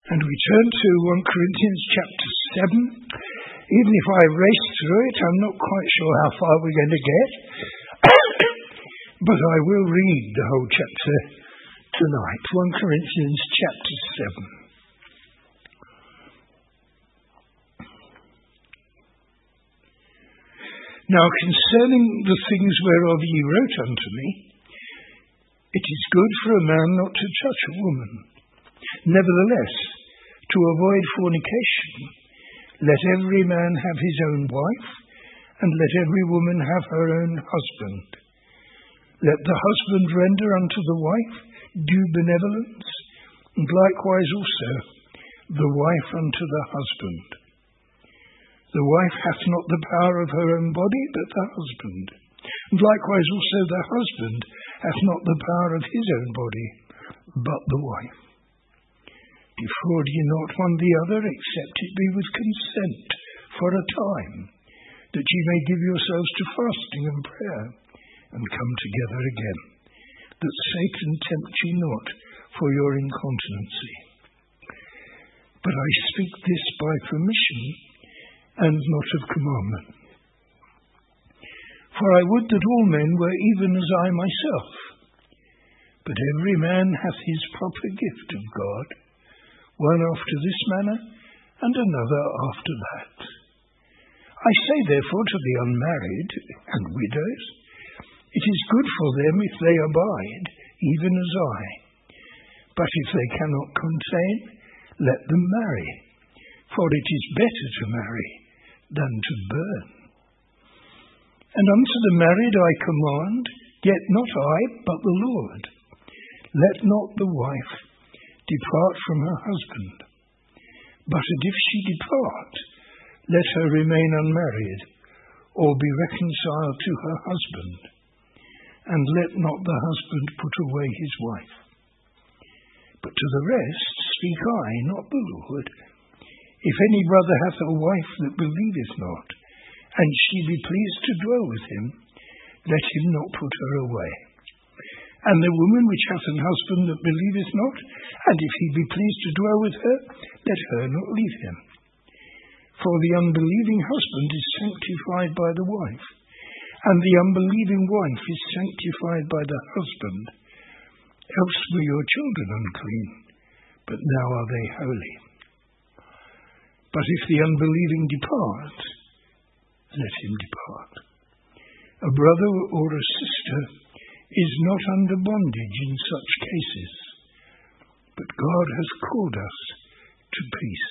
And we turn to 1 Corinthians chapter 7. Even if I race through it, I'm not quite sure how far we're going to get. But I will read the whole chapter tonight. 1 Corinthians chapter 7. Now concerning the things whereof ye wrote unto me, it is good for a man not to touch a woman. Nevertheless, to avoid fornication, let every man have his own wife, and let every woman have her own husband. Let the husband render unto the wife due benevolence, and likewise also the wife unto the husband. The wife hath not the power of her own body, but the husband. And likewise also the husband hath not the power of his own body, but the wife. Defraud ye not one the other, except it be with consent for a time, that ye may give yourselves to fasting and prayer, and come together again, that Satan tempt you not for your incontinency. But I speak this by permission, and not of commandment. For I would that all men were even as I myself. But every man hath his proper gift of God, one after this manner, and another after that. I say therefore to the unmarried and widows, it is good for them if they abide, even as I. But if they cannot contain, let them marry, for it is better to marry than to burn. And unto the married I command, yet not I, but the Lord, let not the wife depart from her husband. But if she depart, let her remain unmarried, or be reconciled to her husband. And let not the husband put away his wife. But to the rest speak I, not the Lord. If any brother hath a wife that believeth not, and she be pleased to dwell with him, let him not put her away. And the woman which hath an husband that believeth not, and if he be pleased to dwell with her, let her not leave him. For the unbelieving husband is sanctified by the wife, and the unbelieving wife is sanctified by the husband. Else were your children unclean, but now are they holy. But if the unbelieving depart, let him depart. A brother or a sister is not under bondage in such cases, but God has called us to peace.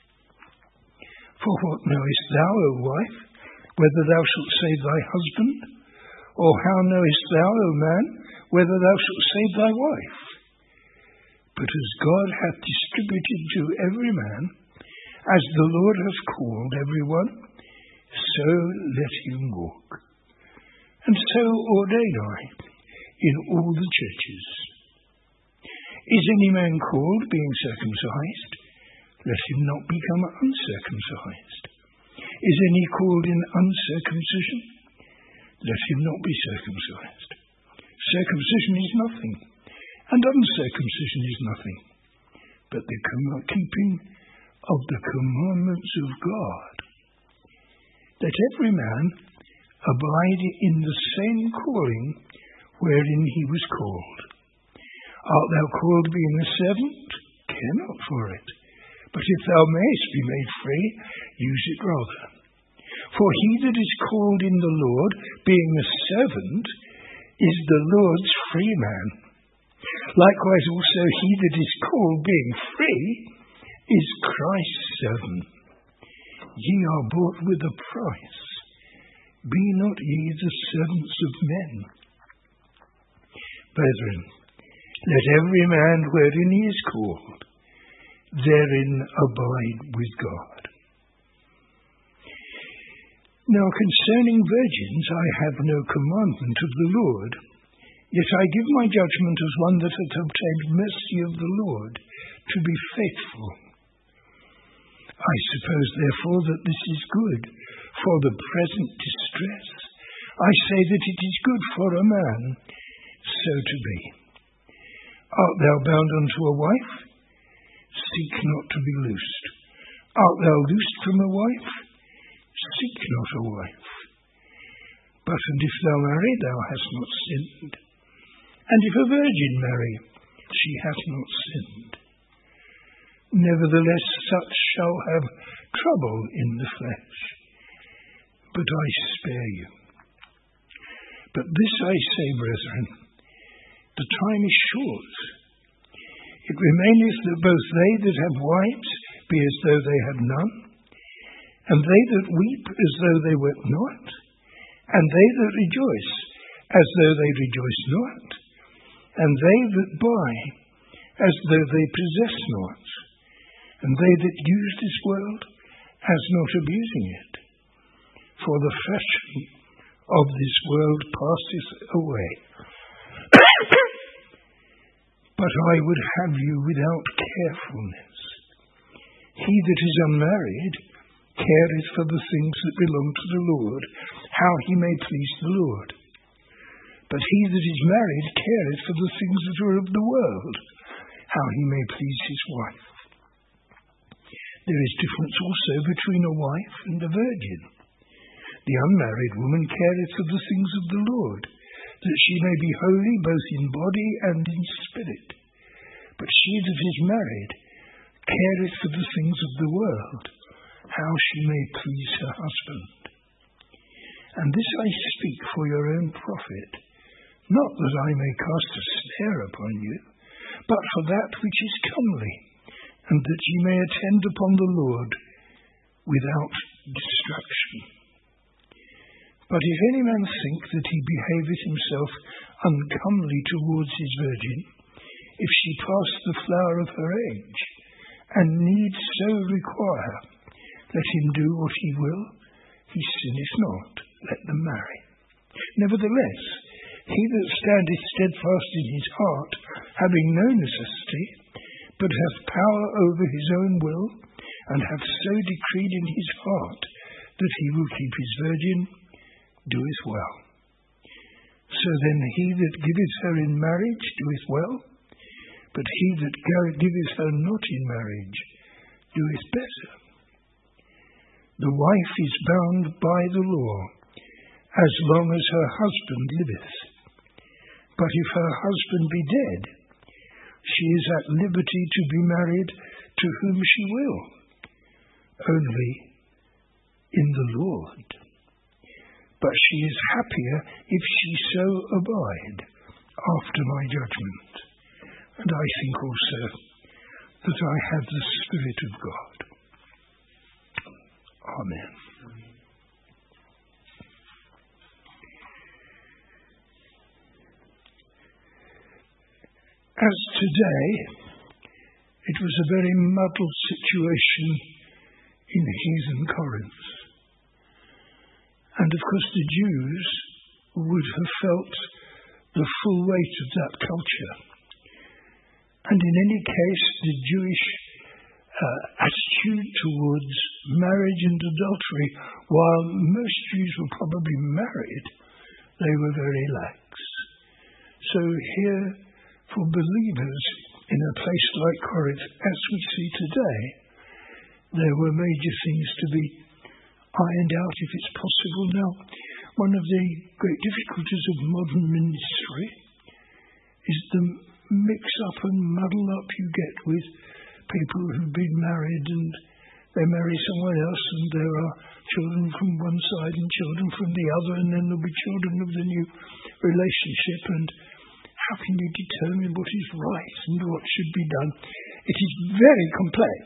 For what knowest thou, O wife, whether thou shalt save thy husband? Or how knowest thou, O man, whether thou shalt save thy wife? But as God hath distributed to every man, as the Lord hath called every one, so let him walk. And so ordain I in all the churches. Is any man called, being circumcised? Let him not become uncircumcised. Is any called in uncircumcision? Let him not be circumcised. Circumcision is nothing, and uncircumcision is nothing, but the keeping of the commandments of God. Let every man abide in the same calling wherein he was called. Art thou called being a servant? Care not for it. But if thou mayest be made free, use it rather. For he that is called in the Lord, being a servant, is the Lord's free man. Likewise also he that is called, being free, is Christ's servant. Ye are bought with a price. Be not ye the servants of men. Brethren, let every man wherein he is called, therein abide with God. Now concerning virgins I have no commandment of the Lord, yet I give my judgment as one that hath obtained mercy of the Lord, to be faithful. I suppose therefore that this is good for the present distress. I say that it is good for a man so to be. Art thou bound unto a wife? seek not to be loosed. Art thou loosed from a wife? Seek not a wife. But and if thou marry, thou hast not sinned. And if a virgin marry, she hath not sinned. Nevertheless, such shall have trouble in the flesh. But I spare you. But this I say, brethren, the time is short. It remaineth that both they that have wives be as though they had none, and they that weep as though they wept not, and they that rejoice as though they rejoice not, and they that buy as though they possess not, and they that use this world as not abusing it. For the fashion of this world passeth away. But I would have you without carefulness. He that is unmarried careth for the things that belong to the Lord, how he may please the Lord. But he that is married careth for the things that are of the world, how he may please his wife. There is difference also between a wife and a virgin. The unmarried woman careth for the things of the Lord, that she may be holy both in body and in spirit. But she that is married careth for the things of the world, how she may please her husband. And this I speak for your own profit, not that I may cast a snare upon you, but for that which is comely, and that ye may attend upon the Lord without distraction. But if any man think that he behaveth himself uncomely towards his virgin, if she pass the flower of her age, and needs so require, let him do what he will, he sinneth not, let them marry. Nevertheless, he that standeth steadfast in his heart, having no necessity, but hath power over his own will, and hath so decreed in his heart that he will keep his virgin, doeth well. So then he that giveth her in marriage doeth well, but he that giveth her not in marriage doeth better. The wife is bound by the law, as long as her husband liveth. But if her husband be dead, she is at liberty to be married to whom she will, only in the Lord. But she is happier if she so abide after my judgment. And I think also that I have the Spirit of God. Amen. As today, it was a very muddled situation in heathen Corinth. And of course the Jews would have felt the full weight of that culture. And in any case, the Jewish attitude towards marriage and adultery, while most Jews were probably married, they were very lax. So here, for believers in a place like Corinth, as we see today, there were major things to be ironed out if it's possible. Now, one of the great difficulties of modern ministry is the mix-up and muddle-up you get with people who've been married and they marry someone else and there are children from one side and children from the other, and then there'll be children of the new relationship, and how can you determine what is right and what should be done? It is very complex.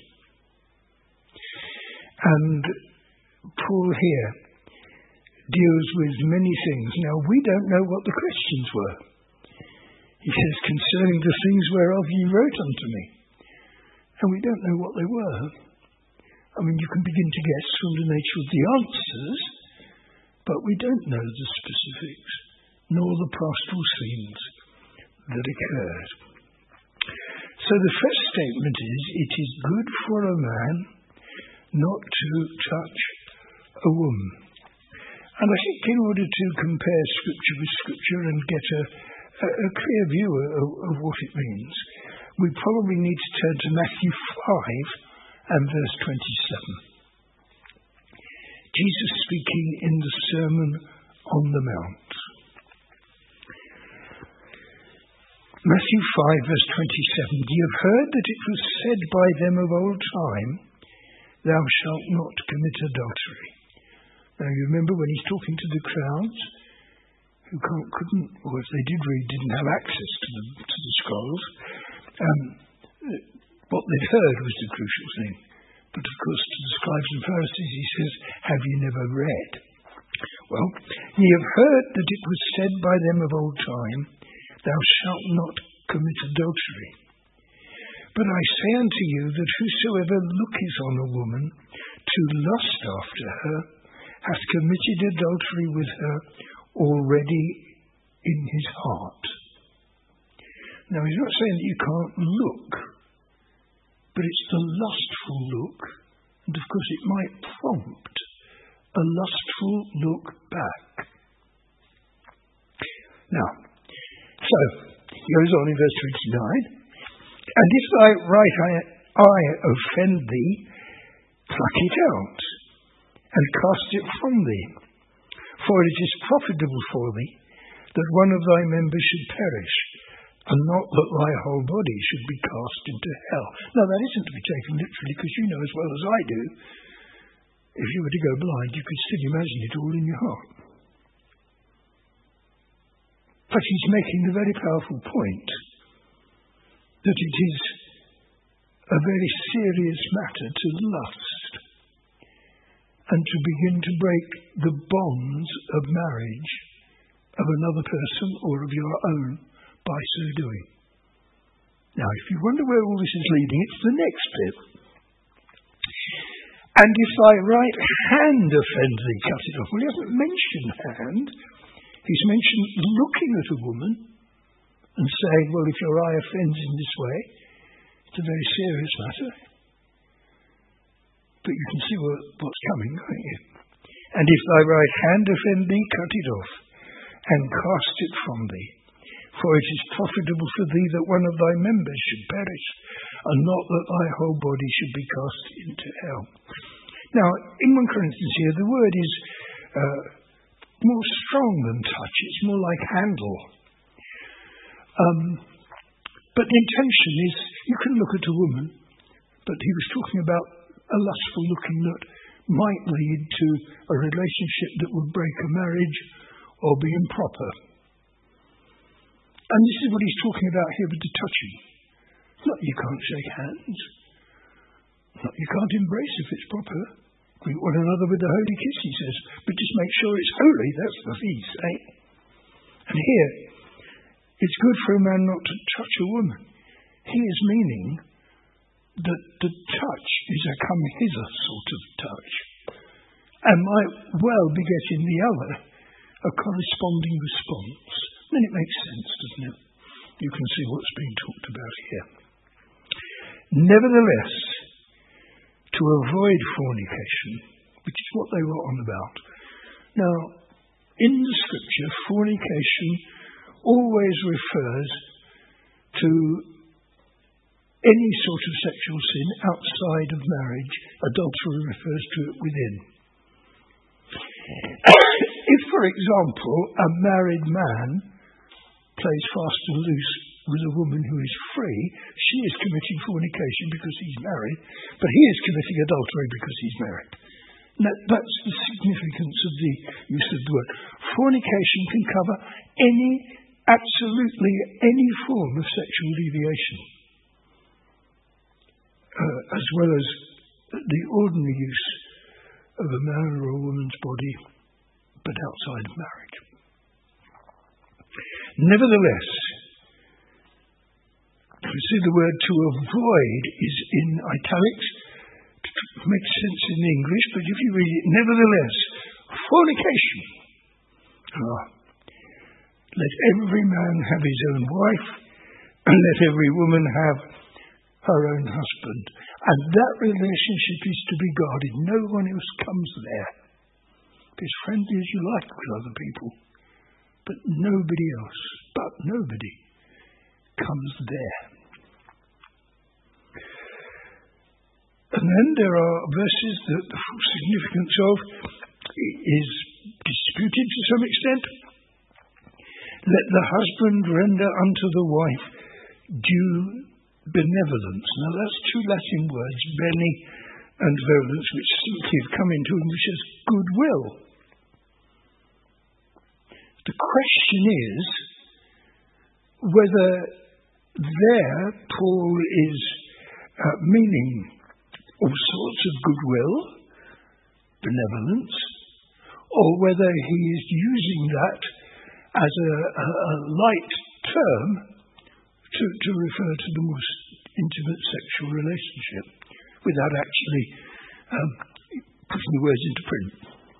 And Paul here deals with many things. Now, we don't know what the questions were. He says, concerning the things whereof ye wrote unto me. And we don't know what they were. I mean, you can begin to guess from the nature of the answers, but we don't know the specifics, nor the pastoral scenes that occurred. So the first statement is, it is good for a man not to touch a woman. And I think in order to compare Scripture with Scripture and get a clear view of what it means, we probably need to turn to Matthew 5 and verse 27. Jesus speaking in the Sermon on the Mount. Matthew 5 verse 27. You have heard that it was said by them of old time, thou shalt not commit adultery. Now you remember when he's talking to the crowds who couldn't, or if they did read, didn't have access to the scrolls. What they'd heard was the crucial thing. But of course to the scribes and Pharisees he says, have you never read? Well, ye have heard that it was said by them of old time, thou shalt not commit adultery. But I say unto you that whosoever looketh on a woman to lust after her hath committed adultery with her already in his heart. Now he's not saying that you can't look, but it's the lustful look, and of course it might prompt a lustful look back. Now, so, he goes on in verse 29, and if thy right eye offend thee, pluck it out, and cast it from thee. For it is profitable for thee that one of thy members should perish, and not that thy whole body should be cast into hell. Now that isn't to be taken literally, because you know as well as I do, if you were to go blind, you could still imagine it all in your heart. But he's making the very powerful point that it is a very serious matter to lust and to begin to break the bonds of marriage of another person or of your own by so doing. Now, if you wonder where all this is leading, it's the next bit. And if thy right hand offend thee, cut it off. Well, he hasn't mentioned hand. He's mentioned looking at a woman and saying, well, if your eye offends in this way, it's a very serious matter. But you can see what's coming, can't you? And if thy right hand offend thee, cut it off, and cast it from thee. For it is profitable for thee that one of thy members should perish, and not that thy whole body should be cast into hell. Now, in 1 Corinthians here, the word is more strong than touch. It's more like handle. But the intention is, you can look at a woman, but he was talking about a lustful looking that might lead to a relationship that would break a marriage or be improper. And this is what he's talking about here with the touching. It's not you can't shake hands. It's not you can't embrace if it's proper. Greet one another with a holy kiss, he says. But just make sure it's holy. That's the feast, eh? And here, it's good for a man not to touch a woman. He is meaning that the touch is a come hither sort of touch, and might well beget in the other a corresponding response. Then it makes sense, doesn't it? You can see what's being talked about here. Nevertheless, to avoid fornication, which is what they were on about. Now, in the scripture, fornication always refers to any sort of sexual sin outside of marriage. Adultery refers to it within. If, for example, a married man plays fast and loose with a woman who is free, she is committing fornication because he's married, but he is committing adultery because he's married. Now, that's the significance of the use of the word. Fornication can cover absolutely any form of sexual deviation, as well as the ordinary use of a man or a woman's body, but outside of marriage. Nevertheless, you see the word to avoid is in italics. It makes sense in English, but if you read it, nevertheless, fornication. Let every man have his own wife, and let every woman have her own husband. And that relationship is to be guarded. No one else comes there. Be as friendly as you like with other people, but nobody else, comes there. And then there are verses that the full significance of is disputed to some extent. Let the husband render unto the wife due benevolence. Now that's two Latin words, bene and volens, which simply have come into English as goodwill. The question is whether there Paul is meaning all sorts of goodwill, benevolence, or whether he is using that as a light term to refer to the most intimate sexual relationship without actually putting the words into print.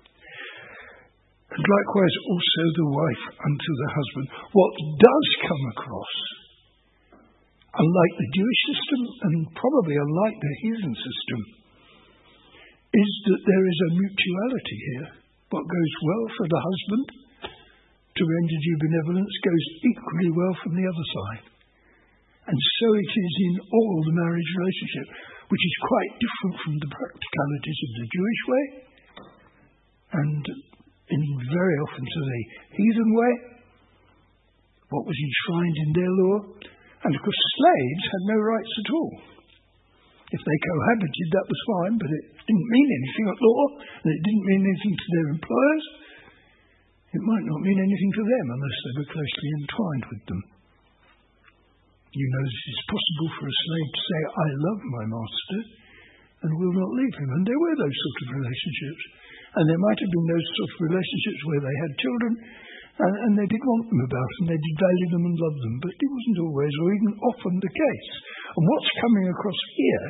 And likewise also the wife unto the husband. What does come across, unlike the Jewish system and probably unlike the heathen system, is that there is a mutuality here. What goes well for the husband to render due benevolence goes equally well from the other side. And so it is in all the marriage relationship, which is quite different from the practicalities of the Jewish way and in very often to the heathen way, what was enshrined in their law. And of course slaves had no rights at all. If they cohabited, that was fine, but it didn't mean anything at law, and it didn't mean anything to their employers. It might not mean anything to them unless they were closely entwined with them. You know that it is possible for a slave to say, I love my master, and will not leave him. And there were those sort of relationships. And there might have been those sort of relationships where they had children, and they did want them about, and they did value them and love them. But it wasn't always, or even often, the case. And what's coming across here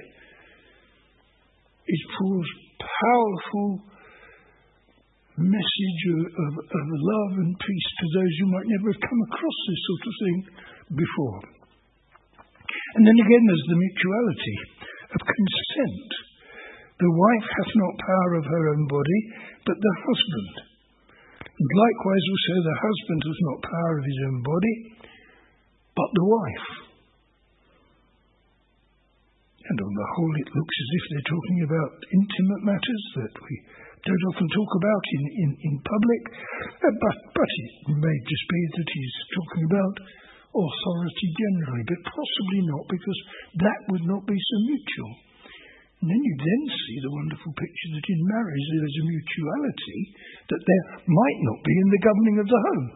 is Paul's powerful message of love and peace to those who might never have come across this sort of thing before. And then again there's the mutuality of consent. The wife hath not power of her own body, but the husband. And likewise also the husband hath not power of his own body, but the wife. And on the whole it looks as if they're talking about intimate matters that we don't often talk about in public, but it may just be that he's talking about authority generally, but possibly not, because that would not be so mutual. And then you then see the wonderful picture that in marriage there is a mutuality that there might not be in the governing of the home.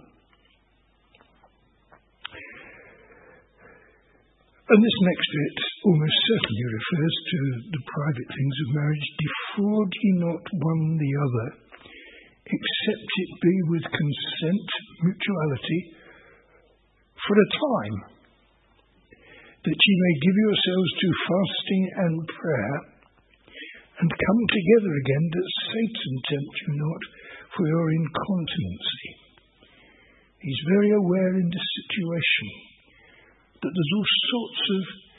And this next bit almost certainly refers to the private things of marriage. Defraud ye not one the other, except it be with consent, mutuality, for a time, that ye may give yourselves to fasting and prayer, and come together again, that Satan tempt you not for your incontinency. He's very aware in this situation that there's all sorts of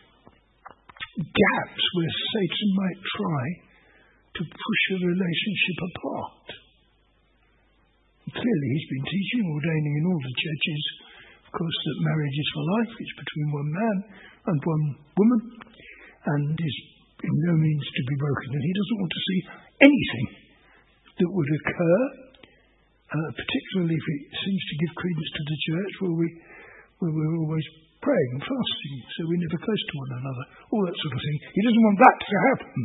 gaps where Satan might try to push a relationship apart. And clearly he's been teaching, ordaining in all the churches, of course, that marriage is for life. It's between one man and one woman, and is in no means to be broken. And he doesn't want to see anything that would occur, particularly if it seems to give credence to the church, where we're always praying and fasting, so we're never close to one another, all that sort of thing. He doesn't want that to happen.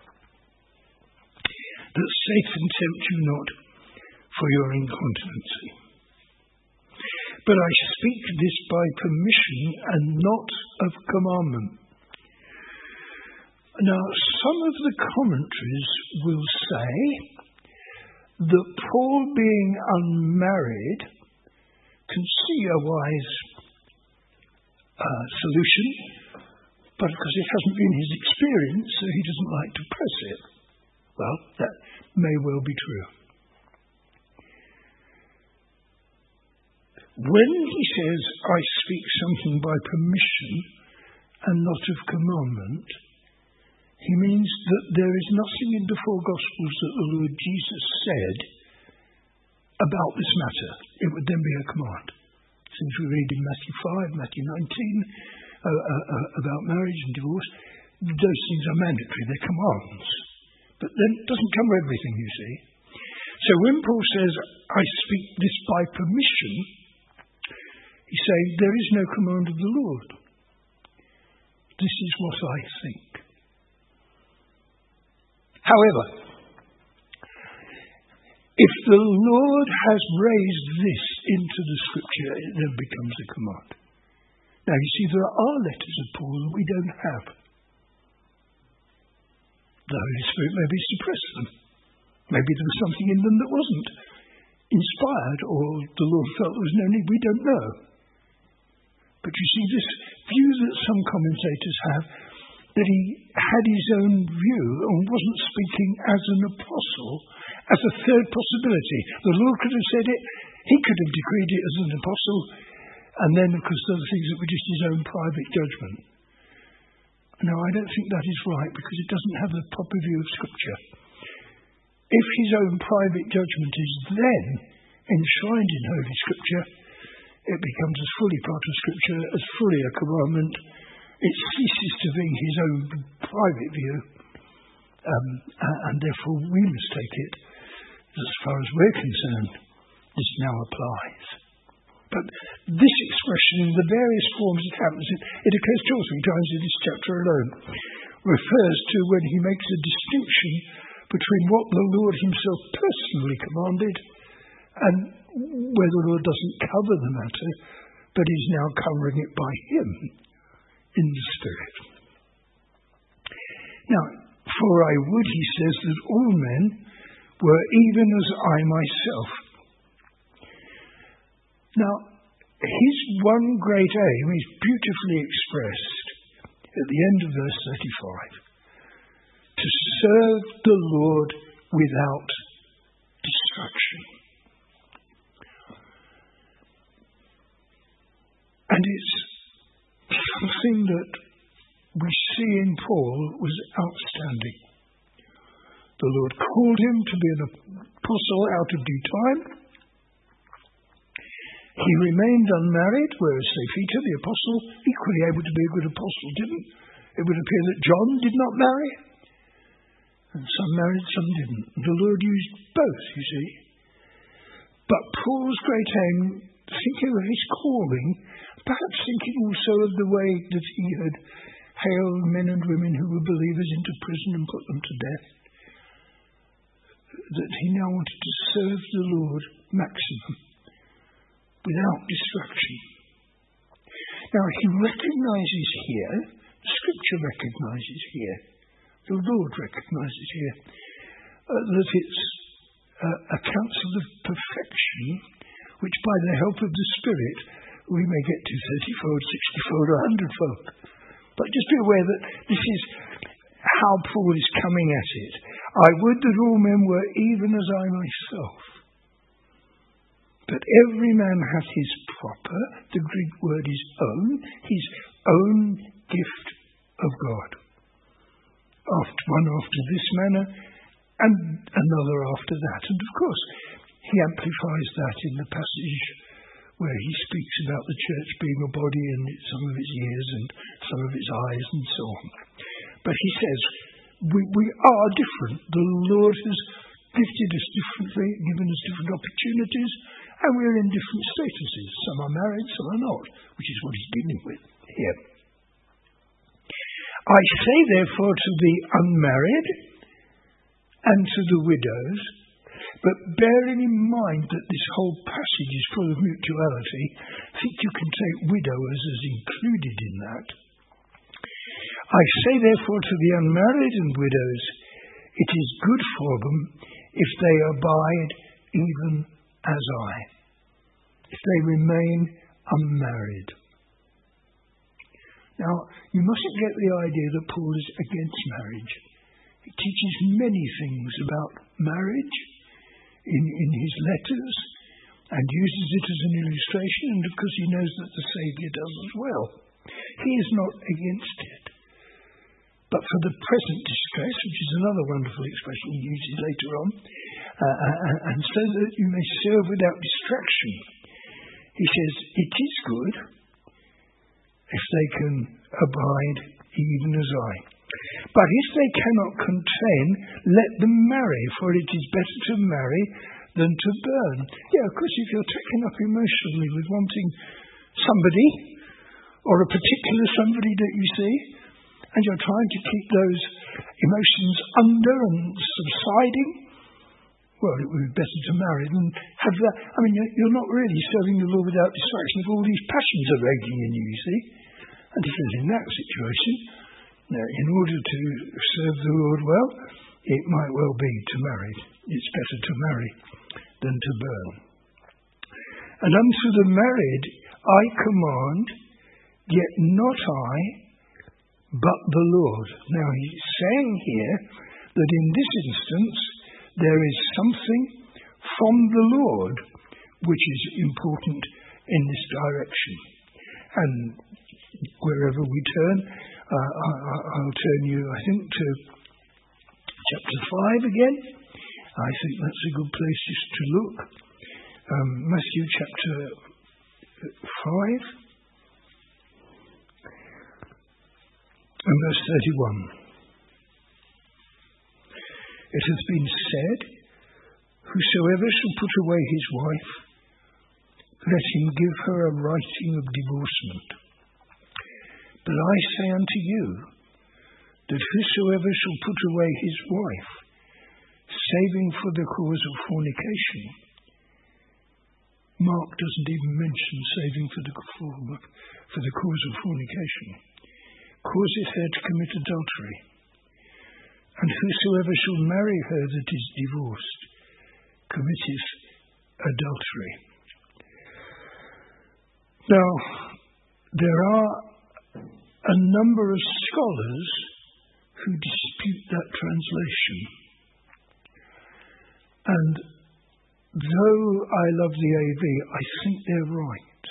That Satan tempt you not for your incontinency. But I speak this by permission and not of commandment. Now, some of the commentaries will say that Paul, being unmarried, can see a wise solution, but because it hasn't been his experience, so he doesn't like to press it. Well, that may well be true. When he says, I speak something by permission and not of commandment, he means that there is nothing in the four Gospels that the Lord Jesus said about this matter. It would then be a command. Since we read in Matthew 5, Matthew 19, about marriage and divorce, those things are mandatory, they're commands. But then it doesn't cover everything, you see. So when Paul says, I speak this by permission, he's saying there is no command of the Lord. This is what I think. However, if the Lord has raised this into the Scripture, it then becomes a command. Now, you see, there are letters of Paul that we don't have. The Holy Spirit maybe suppressed them. Maybe there was something in them that wasn't inspired, or the Lord felt there was no need. We don't know. But you see, this view that some commentators have, that he had his own view and wasn't speaking as an apostle, as a third possibility. The Lord could have said it, he could have decreed it as an apostle, and then, of course, other things that were just his own private judgment. No, I don't think that is right, because it doesn't have the proper view of Scripture. If his own private judgment is then enshrined in Holy Scripture, it becomes as fully part of Scripture, as fully a commandment. It ceases to be his own private view, and therefore we must take it, as far as we're concerned, this now applies. But this expression, in the various forms it happens, it occurs 2 or 3 times in this chapter alone, refers to when he makes a distinction between what the Lord himself personally commanded and where the Lord doesn't cover the matter, but is now covering it by him in the Spirit. Now, for I would, he says, that all men were even as I myself. Now, his one great aim is beautifully expressed at the end of verse 35. To serve the Lord without distraction. And it's something that we see in Paul was outstanding. The Lord called him to be an apostle out of due time. He remained unmarried, whereas Peter, the apostle, equally able to be a good apostle, didn't. It would appear that John did not marry. And some married, some didn't. The Lord used both, you see. But Paul's great aim, thinking of his calling, perhaps thinking also of the way that he had haled men and women who were believers into prison and put them to death, that he now wanted to serve the Lord maximum, without distraction. Now, he recognises here, Scripture recognises here, the Lord recognises here, that it's accounts of the perfection which by the help of the Spirit we may get to 30-fold, 60-fold, or 100-fold. But just be aware that this is how Paul is coming at it. I would that all men were even as I myself. But every man hath his proper, the Greek word is own, his own gift of God. One after this manner, and another after that. And of course, he amplifies that in the passage where he speaks about the church being a body and some of its ears and some of its eyes and so on. But he says, we are different. The Lord has gifted us differently, given us different opportunities, and we're in different statuses. Some are married, some are not, which is what he's dealing with here. I say, therefore, to the unmarried and to the widows, but bearing in mind that this whole passage is full of mutuality, I think you can take widowers as included in that. I say, therefore, to the unmarried and widows, it is good for them if they abide even as I, if they remain unmarried. Now, you mustn't get the idea that Paul is against marriage. He teaches many things about marriage in his letters and uses it as an illustration, and of course he knows that the Saviour does as well. He is not against it. But for the present distress, which is another wonderful expression he uses later on, and so that you may serve without distraction, he says, it is good if they can abide even as I. But if they cannot contain, let them marry, for it is better to marry than to burn. Yeah, of course, if you're taken up emotionally with wanting somebody, or a particular somebody that you see, and you're trying to keep those emotions under and subsiding, well, it would be better to marry than have that. I mean, you're not really serving the Lord without distraction if all these passions are raging in you, you see. And if it's in that situation, in order to serve the Lord well, it might well be to marry. It's better to marry than to burn. And unto the married I command, yet not I, but the Lord. Now he's saying here that in this instance there is something from the Lord which is important in this direction. And wherever we turn, I'll turn you, I think, to chapter 5 again. I think that's a good place just to look. Matthew chapter 5 and verse 31. It hath been said, whosoever shall put away his wife, let him give her a writing of divorcement. But I say unto you, that whosoever shall put away his wife, saving for the cause of fornication. Mark doesn't even mention saving for the cause of fornication. Causeth her to commit adultery. And whosoever shall marry her that is divorced, committeth adultery. Now, there are a number of scholars who dispute that translation. And though I love the AV, I think they're right.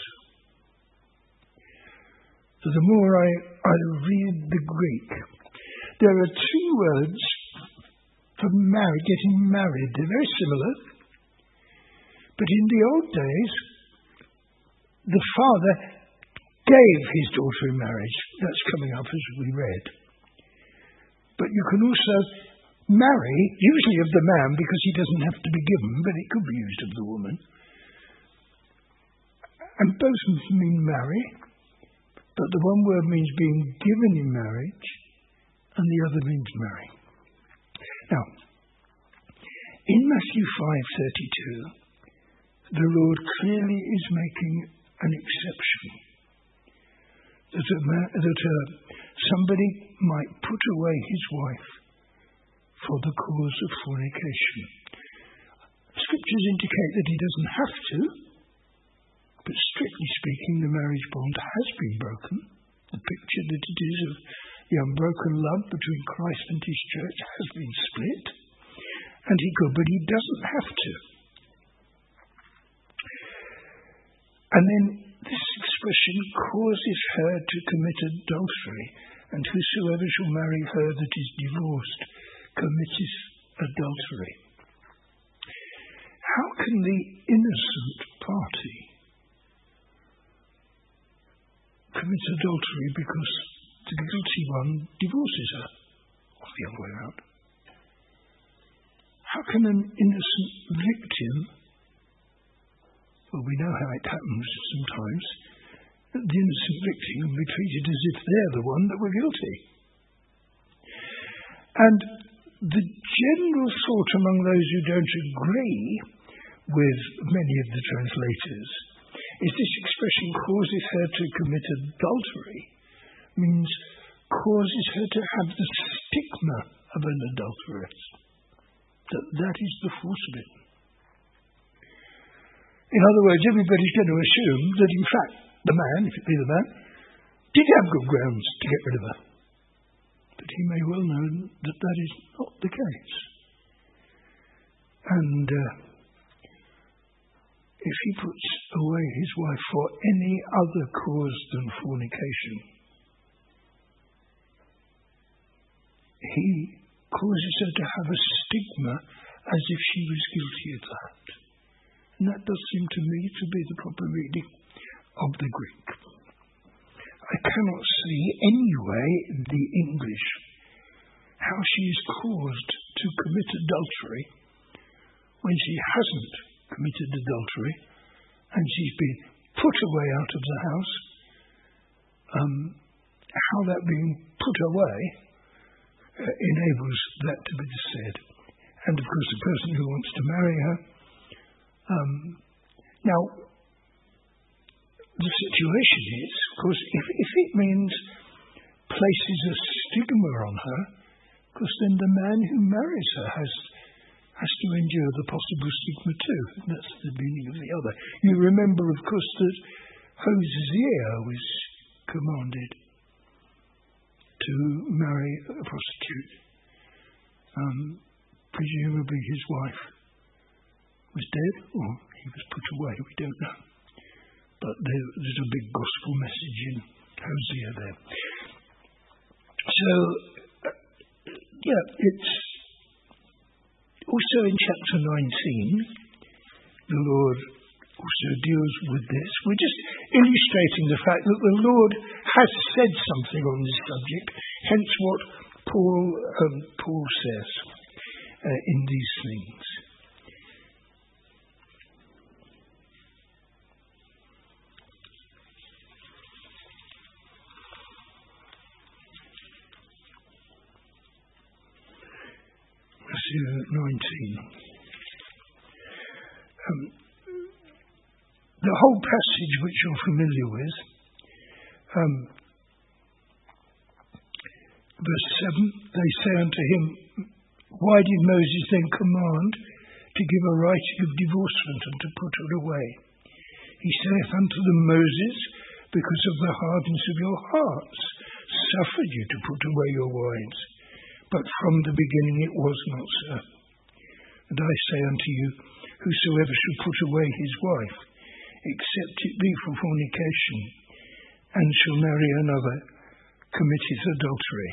So the more I read the Greek, there are two words for getting married. They're very similar. But in the old days, the father gave his daughter in marriage. That's coming up as we read. But you can also marry, usually of the man, because he doesn't have to be given, but it could be used of the woman. And both mean marry, but the one word means being given in marriage, and the other means marry. Now, in Matthew 5:32, the Lord clearly is making an exception. That somebody might put away his wife for the cause of fornication. Scriptures indicate that he doesn't have to, but strictly speaking, the marriage bond has been broken. The picture that it is of the unbroken love between Christ and his church has been split, and he could, but he doesn't have to. And then this expression causes her to commit adultery, and whosoever shall marry her that is divorced committeth adultery. How can the innocent party commit adultery because the guilty one divorces her, or the other way around? How can an innocent victim, well, we know how it happens sometimes, that the innocent victim can be treated as if they're the one that were guilty? And the general thought among those who don't agree with many of the translators is this expression causes her to commit adultery means causes her to have the stigma of an adulteress. That is the force of it. In other words, everybody's going to assume that in fact the man, if it be the man, did have good grounds to get rid of her. But he may well know that that is not the case. And if he puts away his wife for any other cause than fornication, he causes her to have a stigma as if she was guilty of that. And that does seem to me to be the proper reading of the Greek. I cannot see any way the English how she is caused to commit adultery when she hasn't committed adultery and she's been put away out of the house, how that being put away enables that to be said. And of course the person who wants to marry her. Now, the situation is, of course, if it means places a stigma on her, because then the man who marries her has to endure the possible stigma too. That's the meaning of the other. You remember, of course, that Hosea was commanded to marry a prostitute. Presumably his wife was dead, or he was put away, we don't know. But there's a big gospel message in Hosea there. So, it's also in chapter 19, the Lord also deals with this. We're just illustrating the fact that the Lord has said something on this subject, hence what Paul says in these things. Verse 19. The whole passage which you're familiar with, verse 7, they say unto him, why did Moses then command to give a writing of divorcement and to put her away? He saith unto them, Moses, because of the hardness of your hearts, suffered you to put away your wives. But from the beginning it was not so. And I say unto you, whosoever shall put away his wife, except it be for fornication, and shall marry another, committeth adultery.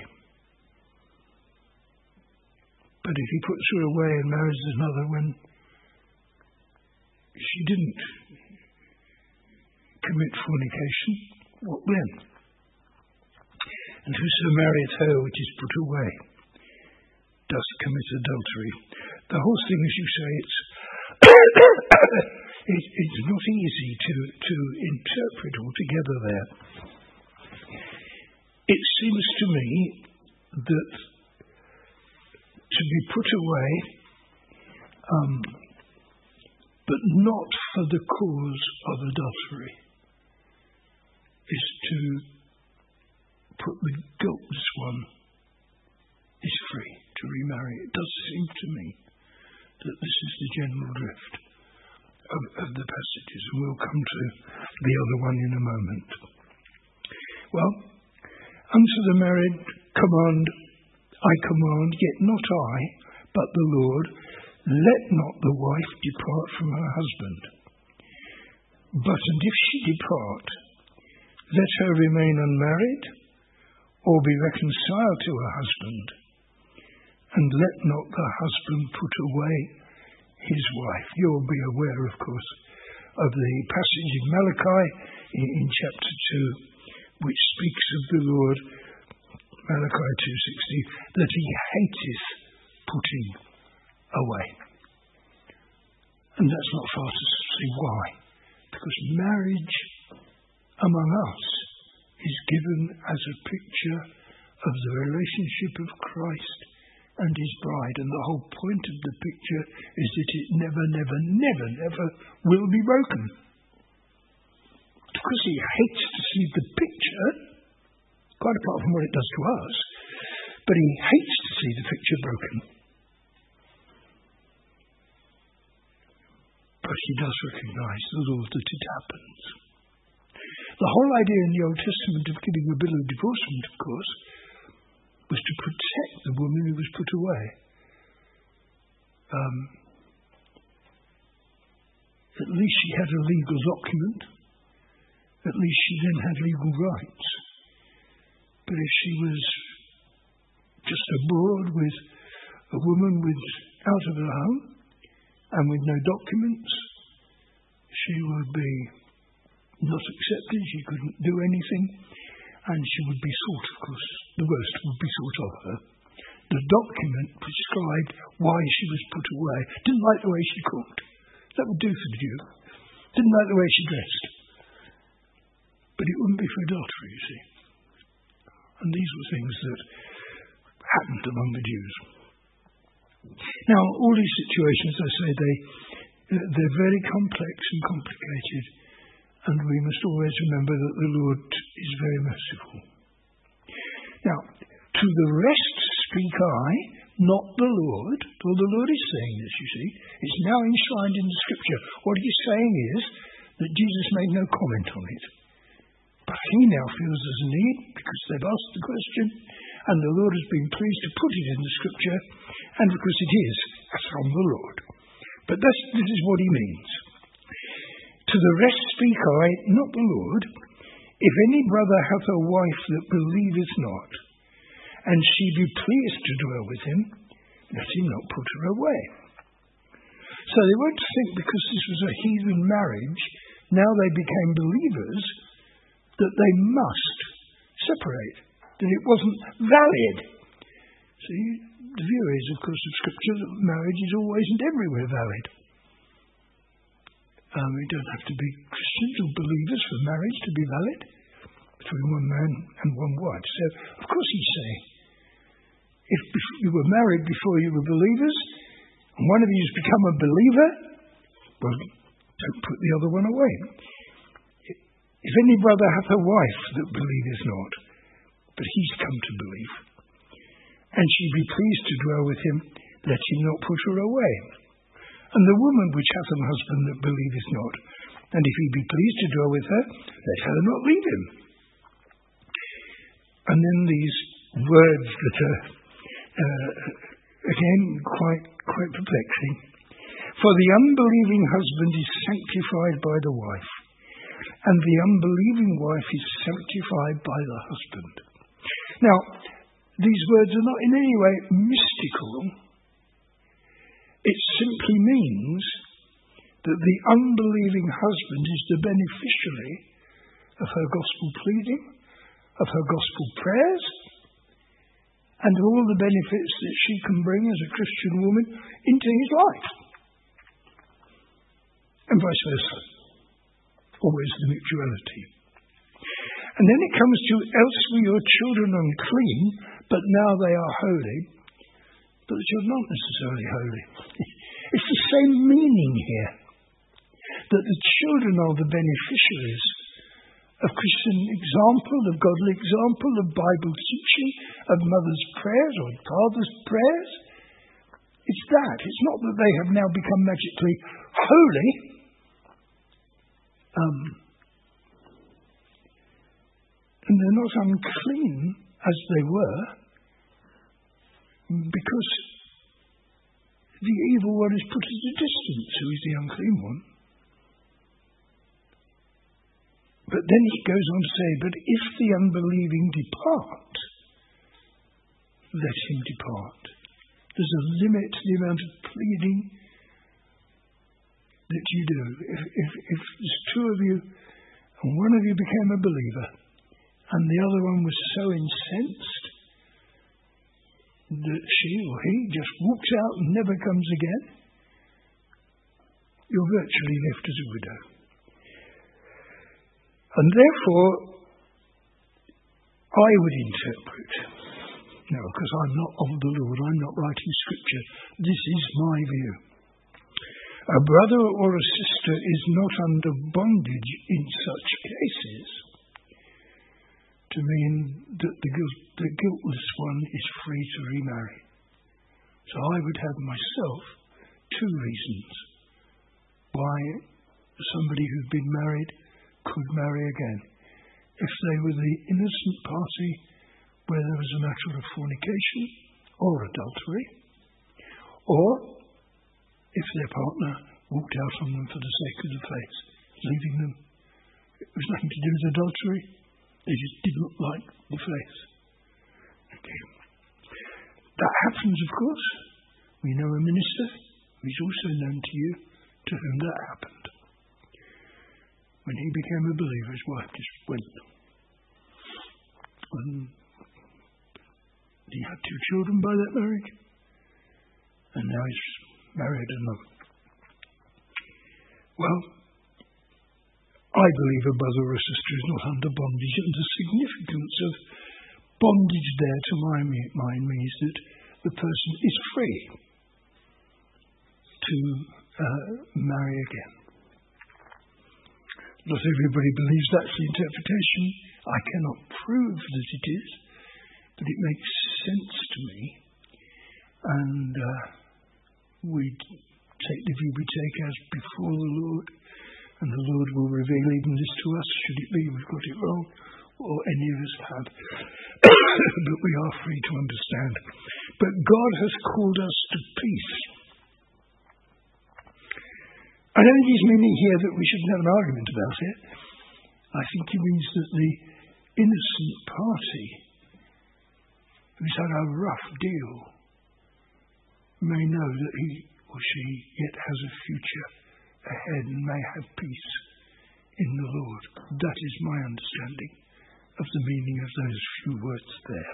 But if he puts her away and marries another when she didn't commit fornication, what then? And whoso marrieth her which is put away does commit adultery. The whole thing, as you say, it's not easy to interpret altogether there. It seems to me that to be put away, but not for the cause of adultery, is to put the guiltless one is free to remarry. It does seem to me that this is the general drift of the passages, and we'll come to the other one in a moment. Well, unto the married I command, yet not I, but the Lord, let not the wife depart from her husband. But and if she depart, let her remain unmarried, or be reconciled to her husband, and let not the husband put away his wife. You'll be aware, of course, of the passage in Malachi in chapter 2, which speaks of the Lord, Malachi 2:60, that he hateth putting away. And that's not far to see why. Because marriage among us is given as a picture of the relationship of Christ and his bride, and the whole point of the picture is that it never will be broken. Because he hates to see the picture, quite apart from what it does to us, but he hates to see the picture broken. But he does recognise the Lord that it happens. The whole idea in the Old Testament of giving a bill of divorcement, of course, was to protect the woman who was put away. At least she had a legal document. At least she then had legal rights. But if she was just abroad with a woman out of her home and with no documents, she would be not accepted, she couldn't do anything, and she would be sought, of course. The worst would be sought of her. The document prescribed why she was put away. Didn't like the way she cooked. That would do for the Jew. Didn't like the way she dressed. But it wouldn't be for adultery, you see. And these were things that happened among the Jews. Now, all these situations, I say, they're very complex and complicated, and we must always remember that the Lord is very merciful. Now, to the rest speak I, not the Lord. Well, the Lord is saying this, you see. It's now enshrined in the Scripture. What he's saying is that Jesus made no comment on it. But he now feels there's a need, because they've asked the question, and the Lord has been pleased to put it in the Scripture, and because it is from the Lord. But this is what he means. To the rest speak I, not the Lord. If any brother hath a wife that believeth not, and she be pleased to dwell with him, let him not put her away. So they won't think because this was a heathen marriage, now they became believers, that they must separate, that it wasn't valid. See, the view is, of course, of Scripture that marriage is always and everywhere valid. We don't have to be Christians or believers for marriage to be valid between one man and one wife. So, of course, he's saying, if you were married before you were believers, and one of you has become a believer, well, don't put the other one away. If any brother hath a wife that believeth not, but he's come to believe, and she be pleased to dwell with him, let him not put her away. And the woman which hath an husband that believeth not, and if he be pleased to dwell with her, let her not leave him. And then these words that are, again, quite perplexing. For the unbelieving husband is sanctified by the wife, and the unbelieving wife is sanctified by the husband. Now, these words are not in any way mystical. It simply means that the unbelieving husband is the beneficiary of her gospel pleading, of her gospel prayers, and all the benefits that she can bring as a Christian woman into his life. And vice versa. Always the mutuality. And then it comes to, else were your children unclean, but now they are holy. But the children aren't necessarily holy. It's the same meaning here. That the children are the beneficiaries of Christian example, of godly example, of Bible teaching, of mother's prayers or father's prayers. It's that. It's not that they have now become magically holy. And they're not unclean as they were, because the evil one is put at a distance, who is the unclean one. But then he goes on to say, but if the unbelieving depart, let him depart. There's a limit to the amount of pleading that you do. If there's two of you, and one of you became a believer, and the other one was so incensed that she or he just walks out and never comes again, you're virtually left as a widow. And therefore, I would interpret, now because I'm not of the Lord, I'm not writing Scripture, this is my view. A brother or a sister is not under bondage in such cases, to mean that the guiltless one is free to remarry. So I would have myself two reasons why somebody who'd been married could marry again. If they were the innocent party where there was a matter of fornication or adultery, or if their partner walked out on them for the sake of the faith, leaving them. It was nothing to do with adultery. They just didn't like the faith. Okay. That happens, of course. We know a minister who is also known to you to whom that happened. When he became a believer, his wife just went. He had 2 children by that marriage, and now he's married another. Well, I believe a brother or a sister is not under bondage, and the significance of bondage there, to my mind, means that the person is free to marry again. Not everybody believes that's the interpretation. I cannot prove that it is, but it makes sense to me. And we take the view we take as before the Lord, and the Lord will reveal even this to us, should it be we've got it wrong, or any of us have. But we are free to understand. But God has called us to peace. I don't think he's meaning here that we shouldn't have an argument about it. I think he means that the innocent party who's had a rough deal may know that he or she yet has a future ahead and may have peace in the Lord. That is my understanding of the meaning of those few words there.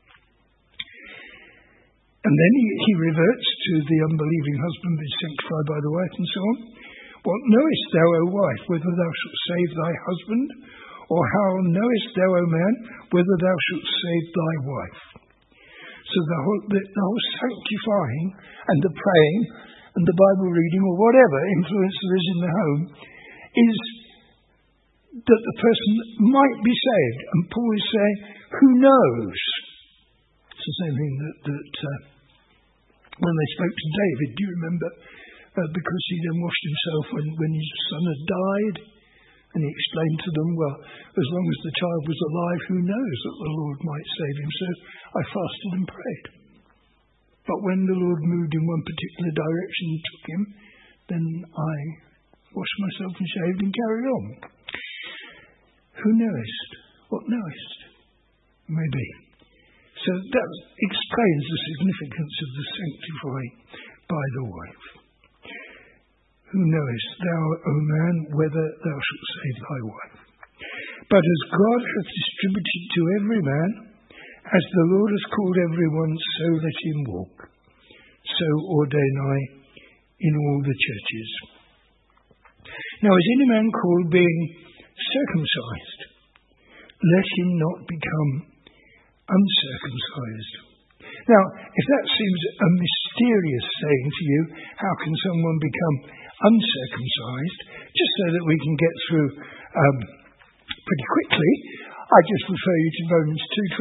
And then he reverts to the unbelieving husband is sanctified by the wife and so on. What knowest thou, O wife, whether thou shalt save thy husband? Or how knowest thou, O man, whether thou shalt save thy wife? So the whole sanctifying and the praying and the Bible reading or whatever influence there is in the home is that the person might be saved. And Paul is saying, who knows? It's the same thing that when they spoke to David, do you remember? Because he then washed himself when his son had died. And he explained to them, well, as long as the child was alive, who knows that the Lord might save him? So I fasted and prayed. But when the Lord moved in one particular direction and took him, then I washed myself and shaved and carried on. Who knowest? What knowest? Maybe. So that explains the significance of the sanctifying by the wife. Who knowest thou, O man, whether thou shalt save thy wife? But as God hath distributed to every man, as the Lord has called everyone, so let him walk. So ordain I in all the churches. Now is any man called being circumcised? Let him not become uncircumcised. Now, if that seems a mysterious saying to you, how can someone become uncircumcised? Just so that we can get through pretty quickly, I just refer you to Romans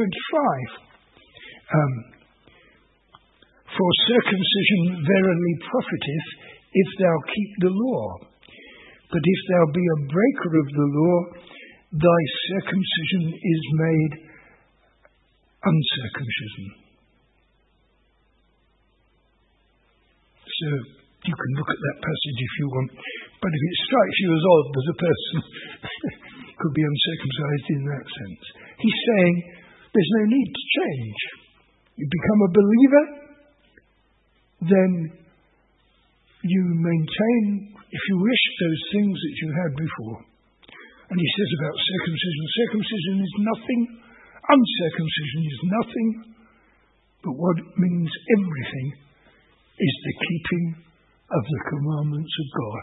2:25. For circumcision verily profiteth, if thou keep the law. But if thou be a breaker of the law, thy circumcision is made uncircumcision. So you can look at that passage if you want. But if it strikes you as odd that a person could be uncircumcised in that sense, he's saying there's no need to change. You become a believer, then you maintain, if you wish, those things that you had before. And he says about circumcision, circumcision is nothing, uncircumcision is nothing, but what means everything is the keeping of the commandments of God.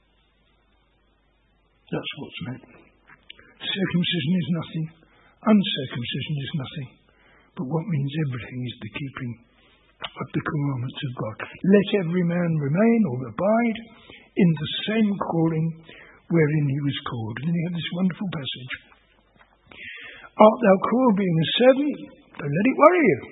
That's what's meant. Circumcision is nothing, uncircumcision is nothing, but what means everything is the keeping of the commandments of God. Let every man remain or abide in the same calling wherein he was called. And then you have this wonderful passage. Art thou called being a servant? Don't let it worry you.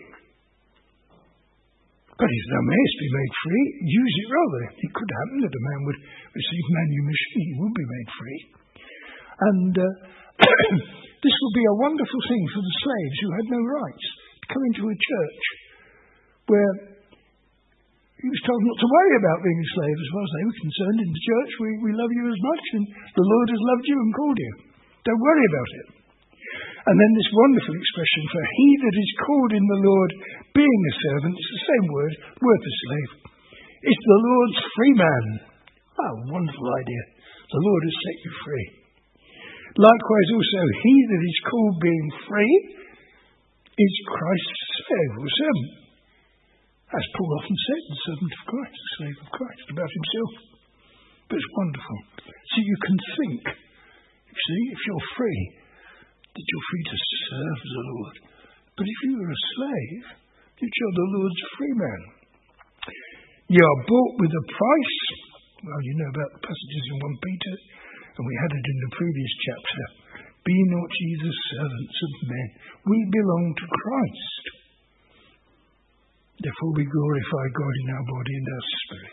But if thou mayest be made free, use it rather. It could happen that a man would receive manumission, he would be made free. And this would be a wonderful thing for the slaves who had no rights, to come into a church where he was told not to worry about being a slave as far as they were concerned. In the church, we love you as much, and the Lord has loved you and called you. Don't worry about it. And then this wonderful expression, for he that is called in the Lord, being a servant, it's the same word a slave, is the Lord's free man. Oh, wonderful idea. The Lord has set you free. Likewise also, he that is called being free is Christ's slave or servant. As Paul often said, the servant of Christ, the slave of Christ, about himself. But it's wonderful. So you can think, you see, if you're free, that you're free to serve the Lord. But if you are a slave, that you're the Lord's free man. You are bought with a price. Well, you know about the passages in 1 Peter, and we had it in the previous chapter. Be not ye the servants of men. We belong to Christ. Therefore we glorify God in our body and our spirit.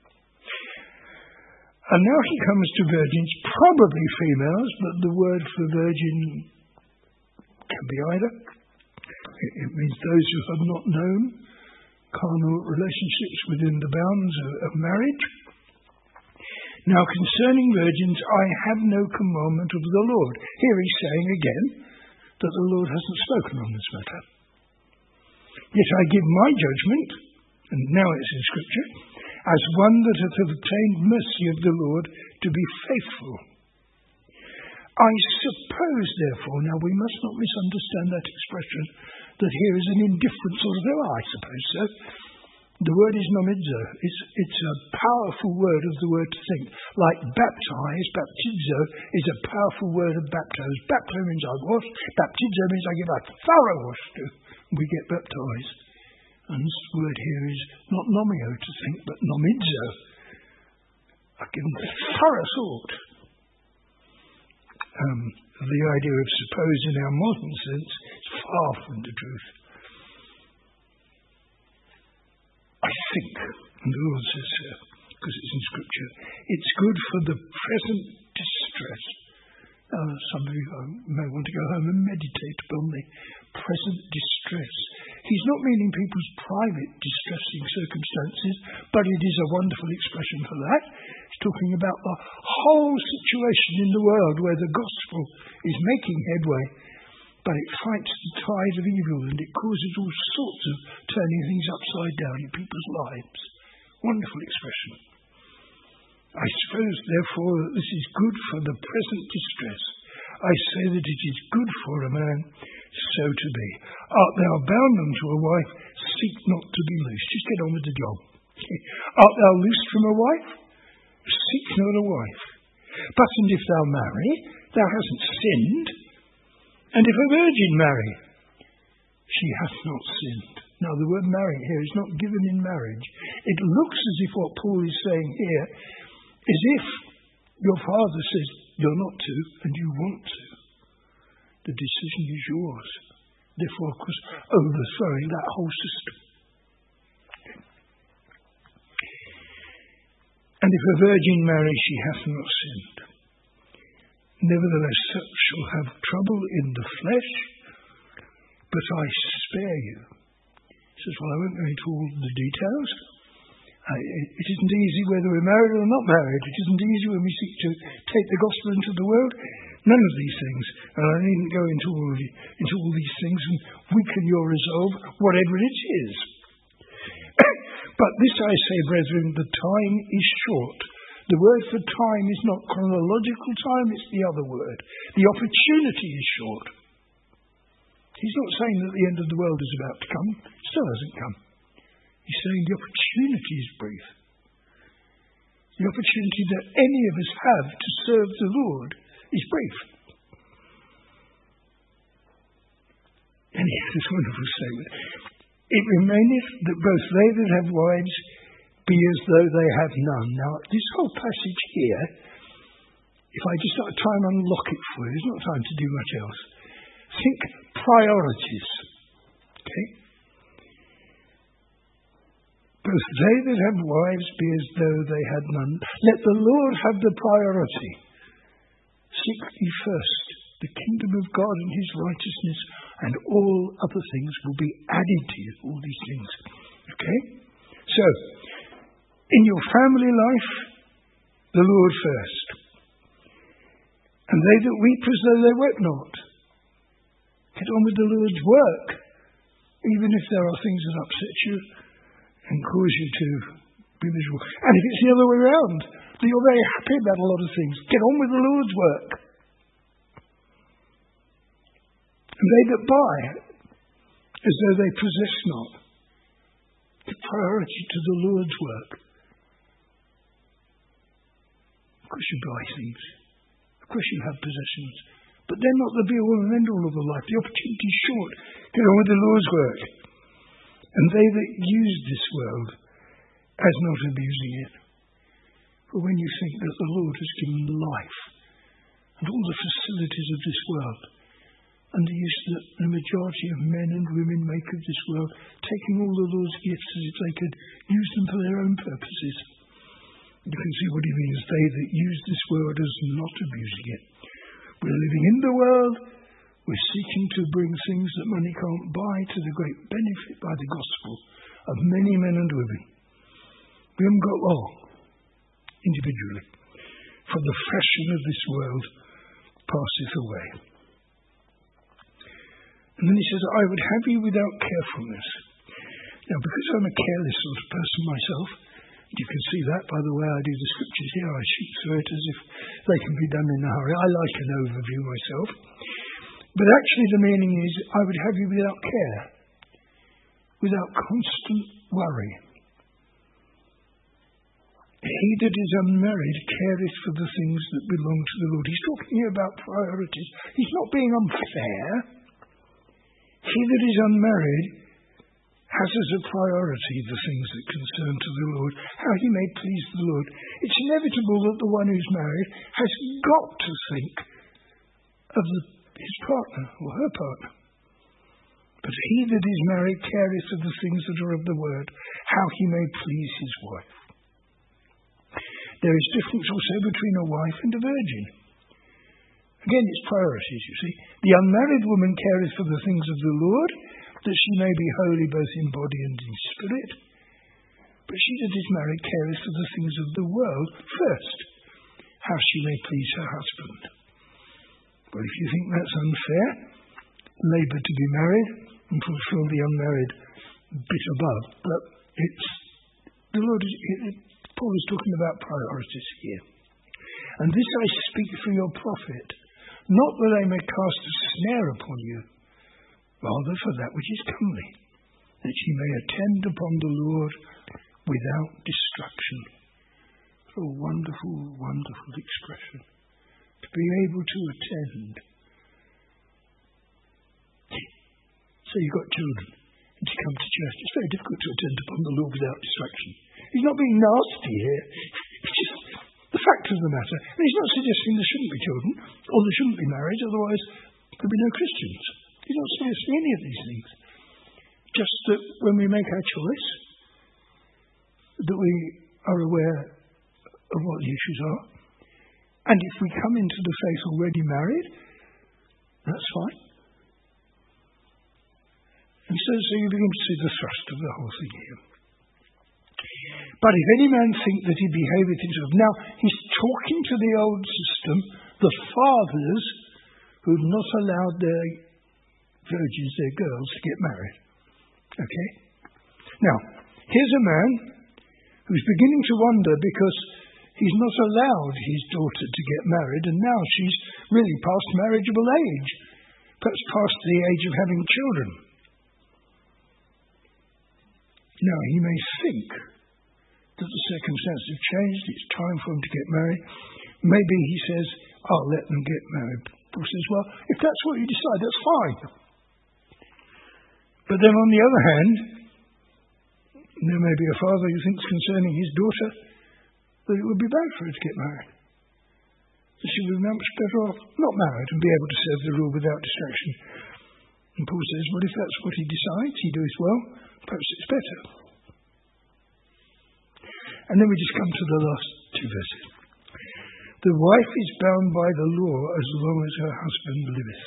And now he comes to virgins, probably females, but the word for virgin can be either. It means those who have not known carnal relationships within the bounds of marriage. Now concerning virgins, I have no commandment of the Lord. Here he's saying again that the Lord hasn't spoken on this matter. Yet I give my judgment, and now it's in Scripture, as one that hath obtained mercy of the Lord to be faithful. I suppose, therefore, now we must not misunderstand that expression, that here is an indifferent sort of, I suppose so. The word is nomidzo. It's a powerful word of the word to think. Like baptize, baptizo is a powerful word of baptize. Baptizo means I wash. Baptizo means I give a thorough wash to. We get baptized. And this word here is not nomio to think, but nomidzo. I give them a thorough thought. The idea of suppose in our modern sense is far from the truth. I think, and the Lord says so, because it's in Scripture, it's good for the present distress. Now, some of you may want to go home and meditate upon the present distress. He's not meaning people's private distressing circumstances, but it is a wonderful expression for that. He's talking about the whole situation in the world where the gospel is making headway, but it fights the tide of evil and it causes all sorts of turning things upside down in people's lives. Wonderful expression. I suppose, therefore, that this is good for the present distress. I say that it is good for a man so to be. Art thou bound unto a wife, seek not to be loose. Just get on with the job. Art thou loosed from a wife? Seek not a wife. But and if thou marry, thou hasn't sinned. And if a virgin marry, she hath not sinned. Now the word marry here is not given in marriage. It looks as if what Paul is saying here is if your father says you're not to and you want to. The decision is yours. Therefore, of course, overthrowing that whole system. And if a virgin marry, she hath not sinned. Nevertheless, such shall have trouble in the flesh, but I spare you. He says, well, I won't go into all the details. It isn't easy whether we're married or not married. It isn't easy when we seek to take the gospel into the world. None of these things. And I needn't go into all these things and weaken your resolve, whatever it is. But this I say, brethren, the time is short. The word for time is not chronological time, it's the other word. The opportunity is short. He's not saying that the end of the world is about to come. It still hasn't come. He's saying the opportunity is brief. The opportunity that any of us have to serve the Lord is brief. And here's this wonderful statement. It remaineth that both they that have wives be as though they have none. Now, this whole passage here, if I just try and unlock it for you, there's not time to do much else. Think priorities. Okay? Both they that have wives be as though they had none. Let the Lord have the priority. Seek ye first the kingdom of God and his righteousness, and all other things will be added to you. All these things. Okay? So, in your family life, the Lord first. And they that weep as though they wept not. Get on with the Lord's work, even if there are things that upset you and cause you to be miserable. And if it's the other way around, that you're very happy about a lot of things, get on with the Lord's work. And they that buy, as though they possess not. The priority to the Lord's work. Of course you buy things. Of course you have possessions. But they're not the be-all and end-all of the life. The opportunity is short. Get on with the Lord's work. And they that use this world as not abusing it. For when you think that the Lord has given life and all the facilities of this world, and the use that the majority of men and women make of this world, taking all the Lord's gifts as if they could use them for their own purposes, you can see what he means. They that use this world as not abusing it. We're living in the world. We're seeking to bring things that money can't buy to the great benefit by the gospel of many men and women. We haven't got long, individually, for the fashion of this world passeth away. And then he says, I would have you without carefulness. Now, because I'm a careless sort of person myself, you can see that by the way I do the scriptures here. I shoot through it as if they can be done in a hurry. I like an overview myself. But actually the meaning is, I would have you without care, without constant worry. He that is unmarried careth for the things that belong to the Lord. He's talking here about priorities. He's not being unfair. He that is unmarried has as a priority the things that concern to the Lord, how he may please the Lord. It's inevitable that the one who's married has got to think of his partner or her partner. But he that is married careth of the things that are of the word, how he may please his wife. There is difference also between a wife and a virgin. Again, it's priorities, you see. The unmarried woman careth for the things of the Lord, that she may be holy both in body and in spirit. But she that is married careth for the things of the world first, how she may please her husband. Well, if you think that's unfair, labour to be married and fulfil the unmarried bit above. But Paul is talking about priorities here. And this I speak for your profit, not that I may cast a snare upon you, rather for that which is comely, that ye may attend upon the Lord without distraction. What a wonderful, wonderful expression. To be able to attend. So you've got children, and you come to church. It's very difficult to attend upon the Lord without distraction. He's not being nasty here. It's just the fact of the matter. And he's not suggesting there shouldn't be children, or there shouldn't be marriage, otherwise there'll be no Christians. He's not suggesting any of these things. Just that when we make our choice, that we are aware of what the issues are. And if we come into the faith already married, that's fine. And so you begin to see the thrust of the whole thing here. But if any man think that he behaveth himself... Now, he's talking to the old system, the fathers who have not allowed their virgins, their girls, to get married. Okay? Now, here's a man who's beginning to wonder because he's not allowed his daughter to get married, and now she's really past marriageable age, perhaps past the age of having children. Now, he may think that the circumstances have changed, it's time for him to get married. Maybe he says, I'll let them get married. Paul says, well, if that's what you decide, that's fine. But then on the other hand, there may be a father who thinks concerning his daughter that it would be bad for her to get married. That she would be much better off not married and be able to serve the Lord without distraction. And Paul says, well, if that's what he decides, he does well, perhaps it's better. And then we just come to the last two verses. The wife is bound by the law as long as her husband liveth.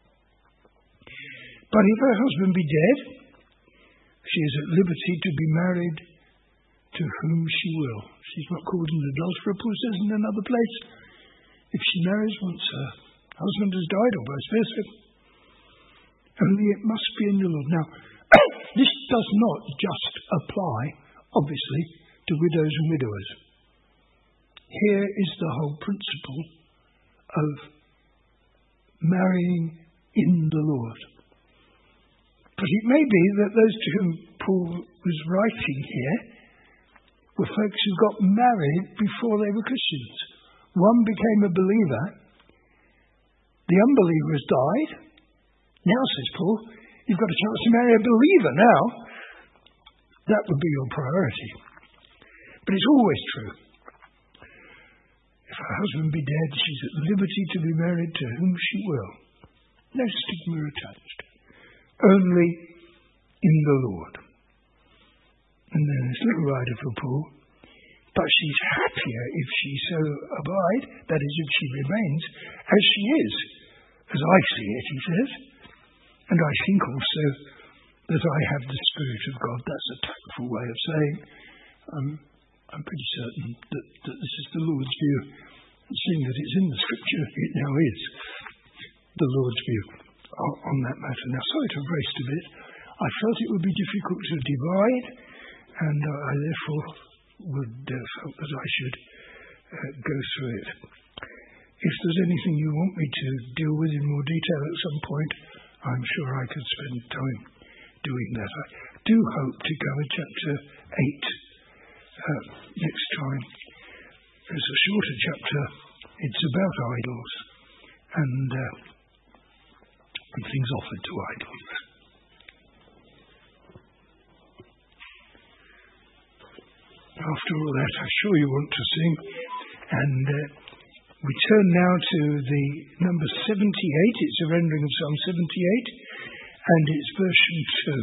But if her husband be dead, she is at liberty to be married to whom she will. She's not called an adulterer, Paul says in another place. If she marries once her husband has died, or vice versa, only it must be in the Lord. Now, this does not just apply, obviously, to widows and widowers. Here is the whole principle of marrying in the Lord. But it may be that those to whom Paul was writing here were folks who got married before they were Christians. One became a believer. The unbeliever has died. Now, says Paul, you've got a chance to marry a believer now. That would be your priority. But it's always true. If her husband be dead, she's at liberty to be married to whom she will. No stigma attached. Only in the Lord. And then this little rider for Paul. But she's happier if she so abide, that is, if she remains, as she is, as I see it, he says. And I think also that I have the Spirit of God. That's a tactful way of saying I'm pretty certain that this is the Lord's view. And seeing that it's in the Scripture, it now is the Lord's view on that matter. Now, sorry to have raced a bit. I felt it would be difficult to divide, and I therefore felt that I should go through it. If there's anything you want me to deal with in more detail at some point, I'm sure I could spend time doing that. I do hope to cover chapter 8 next time. It's a shorter chapter. It's about idols and things offered to idols. After all that, I'm sure you want to sing. And we turn now to the number 78. It's a rendering of Psalm 78, and it's version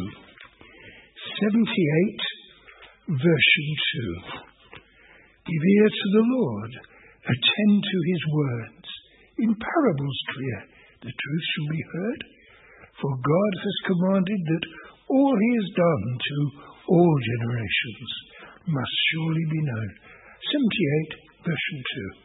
2. 78, version 2. Give ear to the Lord, attend to his words. In parables clear, the truth shall be heard. For God has commanded that all he has done to all generations must surely be known. 78, version 2.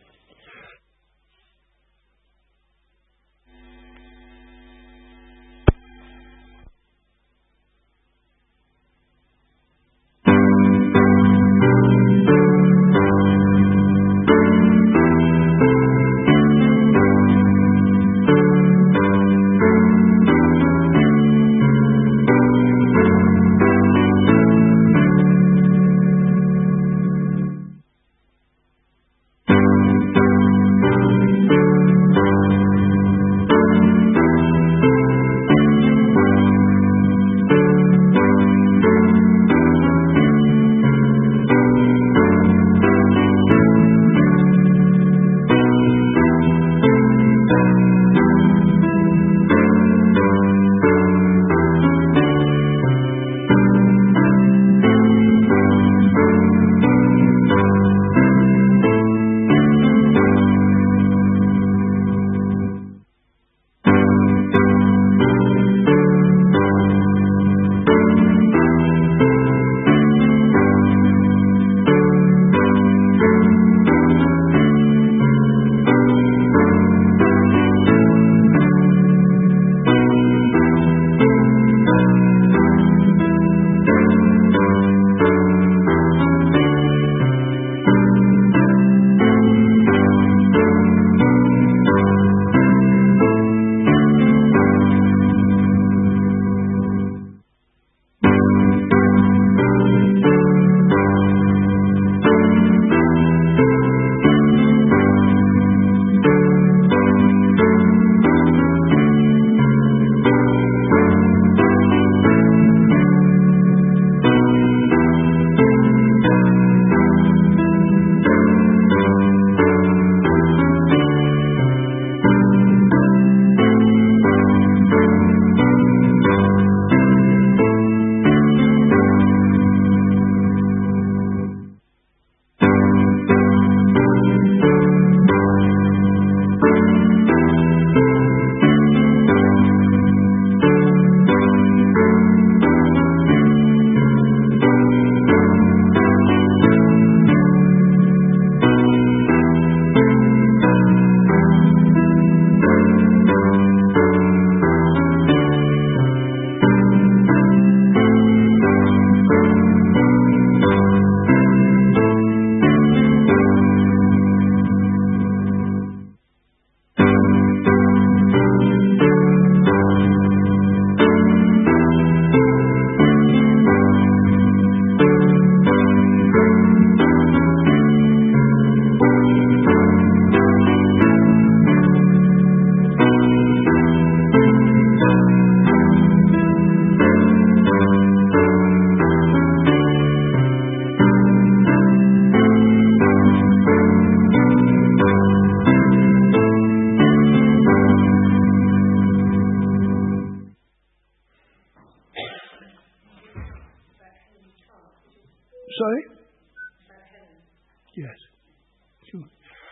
Yes. Sure.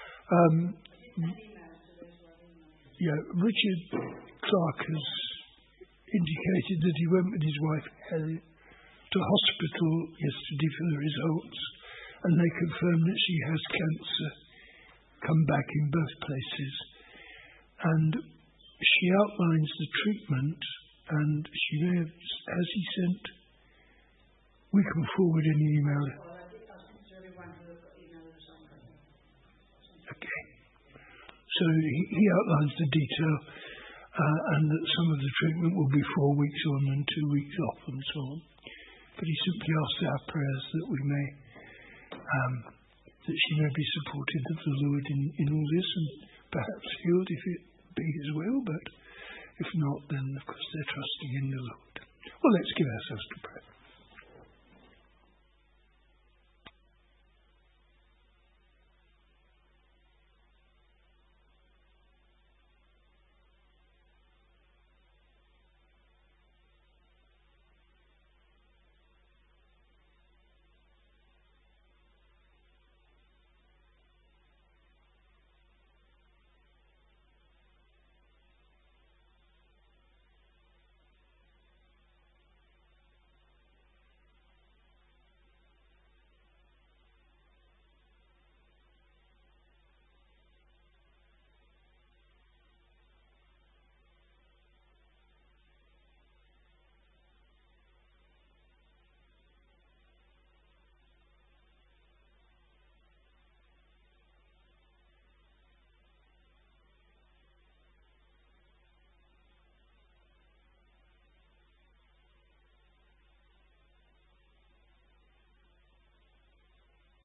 Richard Clark has indicated that he went with his wife Helen to hospital yesterday for the results, and they confirmed that she has cancer, come back in both places. And she outlines the treatment, and she has he sent, we can forward an email. Okay. So he outlines the detail, and that some of the treatment will be 4 weeks on and 2 weeks off and so on. But he simply asks our prayers that we may, that she may be supported of the Lord in all this, and perhaps healed if it be His will, but if not, then of course they're trusting in the Lord. Well, let's give ourselves to prayer.